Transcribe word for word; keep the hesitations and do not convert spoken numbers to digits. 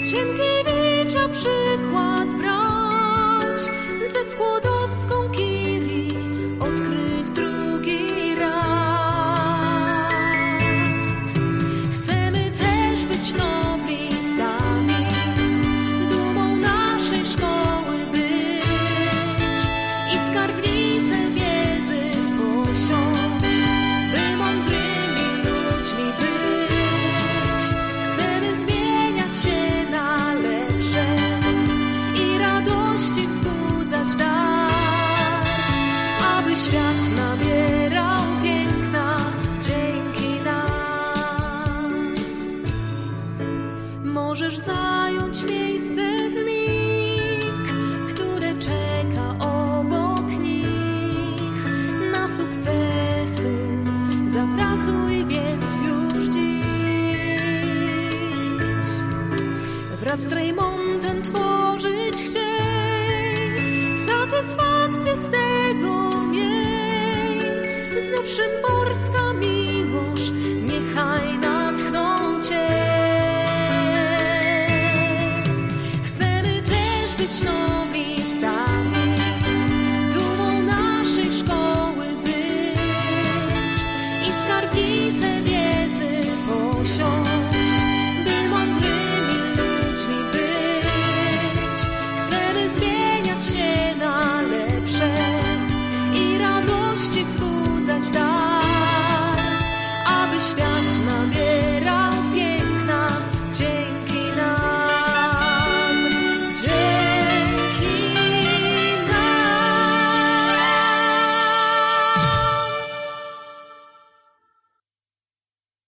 z Sienkiewicza przykład brać, ze Skłodowską Kiri odkryć drugi rad. Chcemy też być noblistami, dumą naszej szkoły być i skarbnicę wiedzy posiąść, by mądrymi ludźmi być. Chcemy zmieniać się na lepsze i radości wzbudzać dar, aby świat nabierał piękna dzięki nam. Możesz zająć miejsce w mig, które czeka obok nich na sukcesy. Zapracuj więc już dziś. Wraz z Rejmontem tworzyć chciej, satysfakcję z tego miej. Znów szymborska miłość niechaj nam